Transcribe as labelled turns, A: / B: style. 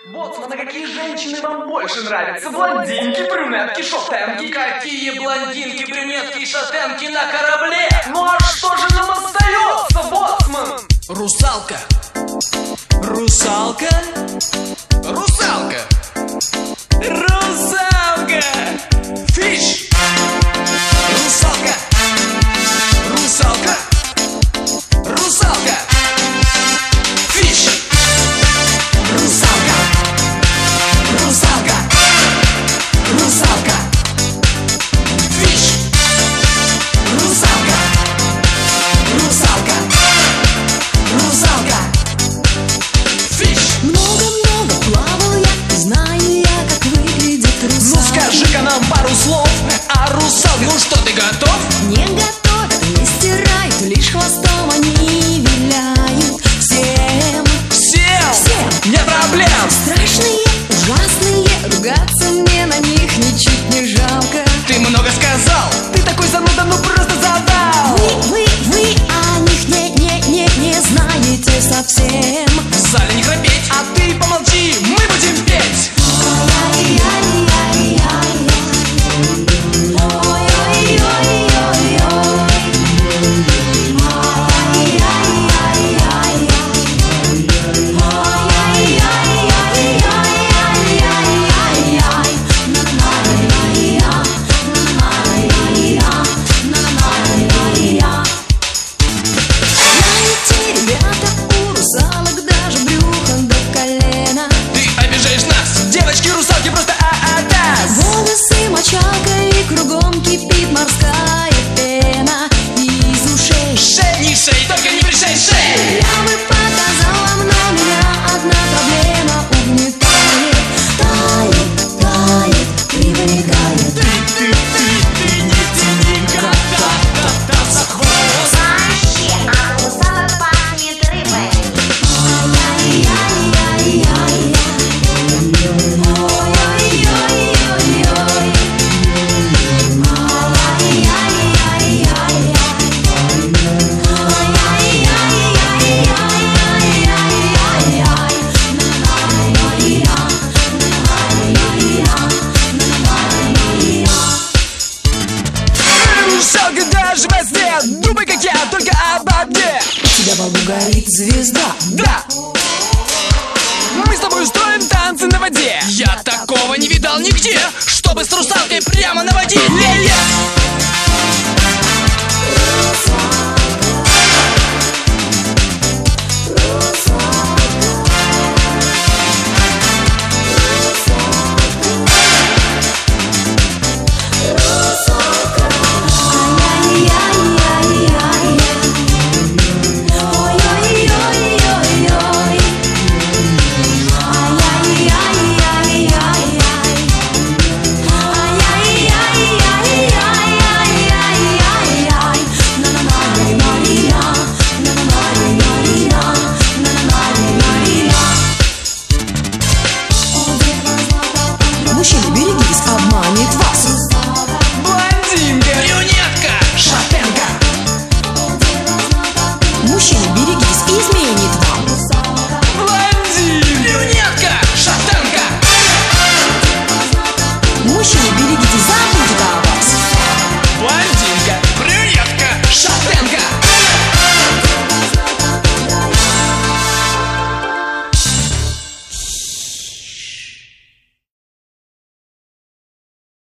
A: Боцман, а какие женщины вам больше нравятся? Блондинки, брюнетки, шатенки?
B: Какие блондинки, брюнетки и шатенки на корабле?
A: Ну а что же нам остается, боцман?
B: Русалка.
C: Русалка?
B: Русалка.
C: Русалка!
B: Фиш.
C: Русалка! Русалка! Русалка!
B: Фиш.
C: Русалка! Русалка! Русалка!
B: Фиш.
C: Русалка! Русалка! Русалка!
B: Фиш.
D: Много-много плавал я, и знаю я, как выглядит русалка.
C: Ну скажи-ка нам пару слов о русалке.
B: Ну что, ты готов?
D: Не готовят, не стирают, лишь хвостом они виляют. Всем
C: Нет проблем!
D: страшные, ужасные, ругаться мне на них ничуть не жалко.
B: Ты много сказал.
C: Ты такой зануда, ну просто задал!
D: Вы о них не знаете совсем.
B: В зале не храпеть.
C: А ты помолчи, мы будем петь!
D: Знаете, ребята, у русалок даже брюхо до колена.
B: Ты обижаешь нас.
C: Девочки, русалки просто а-а-таз!
D: Волосы мочалкой, и кругом кипит морская пена. Из ушей
B: Шей, не шей, только не пришей шей.
D: я бы показал вам, но меня одна проблема угнетает. Тает, привлекает.
C: Ты не тяни кота за хвост!
E: Вообще, а русалок пахнет рыбой.
C: Русалка даже во сне, думай, как я, только об одне!
D: Тебя во лбу горит звезда.
C: Да! Мы с тобой устроим танцы на воде!
B: Я такого не видал нигде, чтобы с русалкой прямо на воде. Ле-ле.